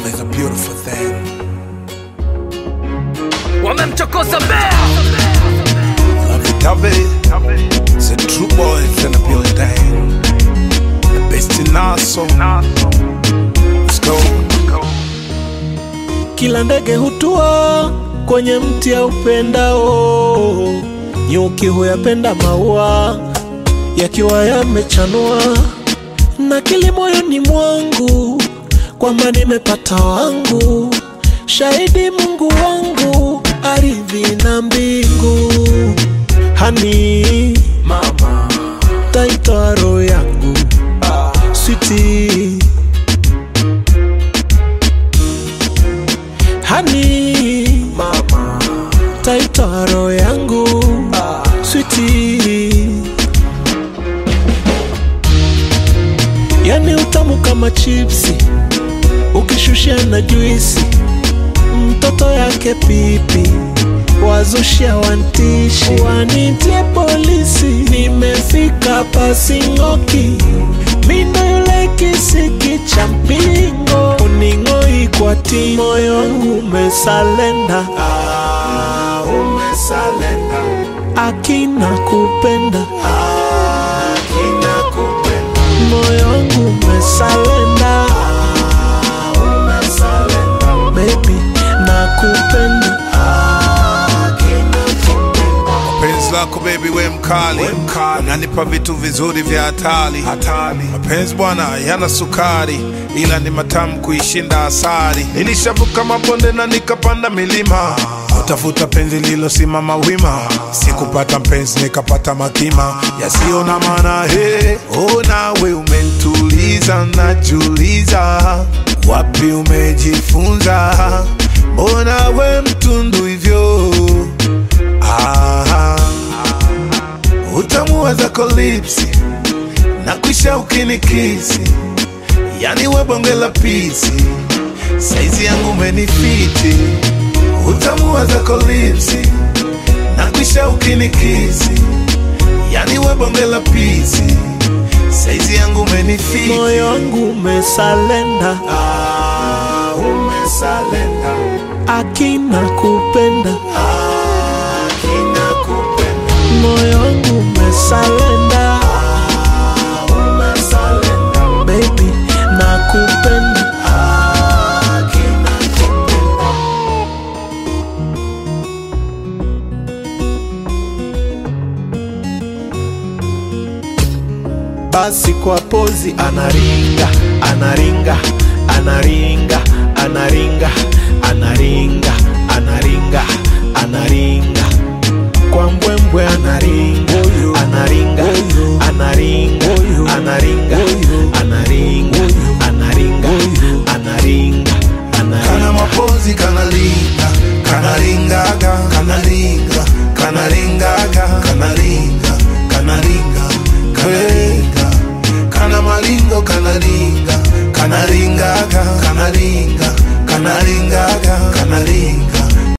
Love is a beautiful thing. Wamemchokoza Bea. Love it. It's a true boys in the building. The best in our soul. Let's go. Kila ndege hutua kwenye mti ya upendao, nyuki huyapenda maua yakiwa yamechanua. Na kili moyoni mwangu kwamba nimepata wangu, shahidi Mungu wangu, ardhi na mbingu. Hani mama, taitoa roho yangu, sweetie. Hani mama, taitoa roho yangu, sweetie. Yani utamu kama chipsi ukishushia na juisi, mtoto yake pipi wazushia wantishi. Wanitie polisi, nimefika pasingoki, mino yule kisiki cha mpingo. Uningoi kwa ti, moyo wangu umesalenda, umesalenda. Akina kupenda, akina kupenda. Moyo wangu umesalenda, umesalenda. Baby, nakupenda. Mapenzi lako baby we mkali, unanipa vitu vizuri vya hatari. Mapenzi bwana yana sukari, ila ni matamu kuishinda asali. Nilishavuka mabonde na nikapanda milima, utafuta penzi lilo simama wima. Sikupata mpenzi nikapata makima yasiyo na maana. Hey, oh nawe umenituliza, najiuliza wapi umejifunza, mbona we mtundu hivyo. Utamu zako lipsi na kwisha ukinikisi, yani we bonge la pisi, saizi yangu umenifiti. Utamu zako lipsi na kwisha ukinikisi, yani we bonge la pisi, saizi yangu umenifiti. Moyo wangu umesalenda, umesalenda. Akina kupenda, akina kupenda. Moyo wangu umesalenda, umesalenda. Baby, nakupenda, akina kupenda. Basi kwa pozi anaringa, anaringa, anaringa, anaringa, anaringa, anaringa.